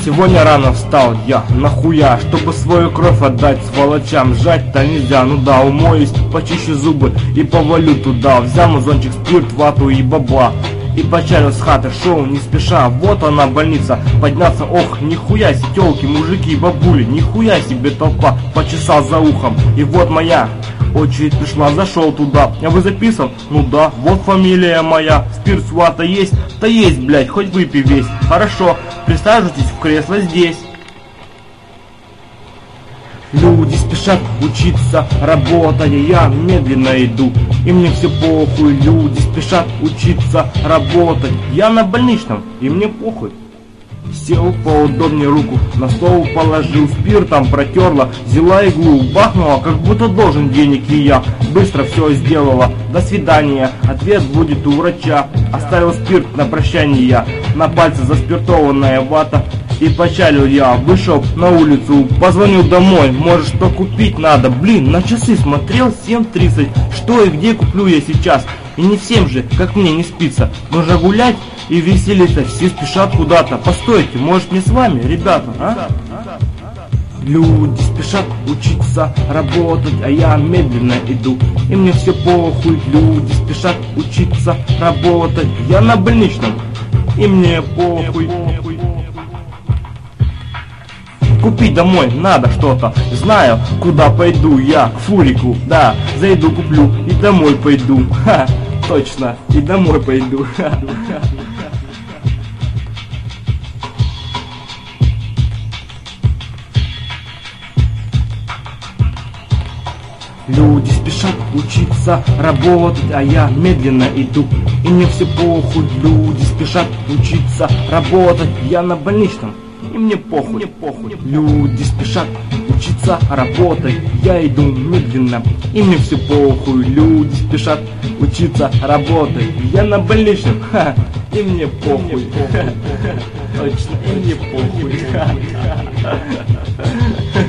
Сегодня рано встал я, нахуя, чтобы свою кровь отдать сволочам. Жать-то нельзя, ну да, умоюсь, почищу зубы и повалю туда. Взял мазончик, спирт, вату и бабла и почалил с хаты, шоу не спеша. Вот она больница, подняться, ох, нихуя себе, тёлки, мужики и бабули, нихуя себе толпа, почесал за ухом. И вот моя очередь пришла, зашел туда. А вы записан? Ну да, вот фамилия моя. Спирт с вата есть? Да есть, блядь, хоть выпей весь. Хорошо, присаживайтесь в кресло здесь. Люди спешат учиться, работая, я медленно иду. И мне все похуй, люди спешат учиться, работать. Я на больничном, и мне похуй. Сел поудобнее, руку на стол положил, спиртом протерла, взяла иглу, бахнула, как будто должен денег, и я быстро все сделала. До свидания, ответ будет у врача. Оставил спирт на прощание я, на пальце заспиртованная вата. И почалил я, вышел на улицу, позвонил домой, может что купить надо. Блин, на часы смотрел, 7:30, что и где куплю я сейчас. И не всем же, как мне, не спится. Нужно гулять и веселиться, все спешат куда-то. Постойте, может мне с вами, ребята, а? Люди спешат учиться, работать, а я медленно иду. И мне все похуй, люди спешат учиться, работать. Я на больничном, и мне похуй. Купить домой надо что-то, знаю, куда пойду я, к Фурику, да, зайду куплю и домой пойду, ха, точно, и домой пойду, ха. Люди спешат учиться, работать, а я медленно иду. И мне все похуй, люди спешат учиться, работать, я на больничном. И мне похуй, люди спешат учиться, работать, я иду медленно. И мне все похуй, люди спешат учиться, работать, я на больничном, ха, и мне похуй, точно, и мне похуй.